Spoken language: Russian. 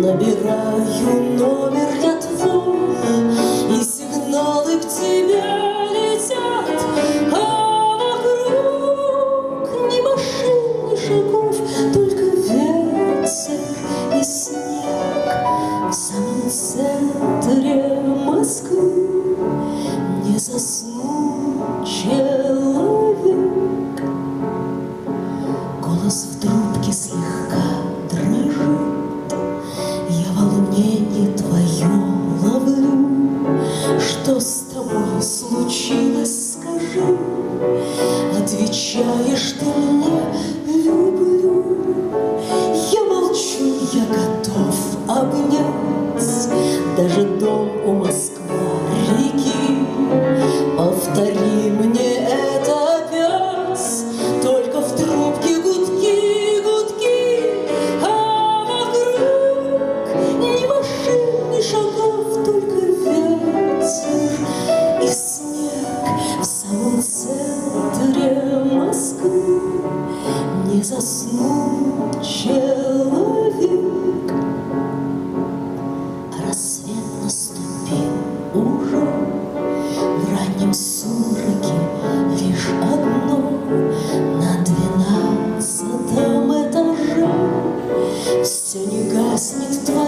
Набираю номер я твой, и сигналы к тебе летят, а вокруг ни машин, ни шагов, только ветер и снег. В самом центре Москвы не заснул человек. Голос в трубке слегка дрожит, я волнение твое ловлю. Что с тобой случилось, скажи? Отвечаешь ты мне: люблю. Я молчу, я готов обнять даже дом у Москва-реки. Повтори мне это опять, только в трубке гудки, гудки, а вокруг ни машин, ни шагов, только ветер и снег. В самом центре Москвы не заснул человек. Рассвет наступил уже, в раннем сумраке лишь одно. На 12-м этаже все не гаснет твоя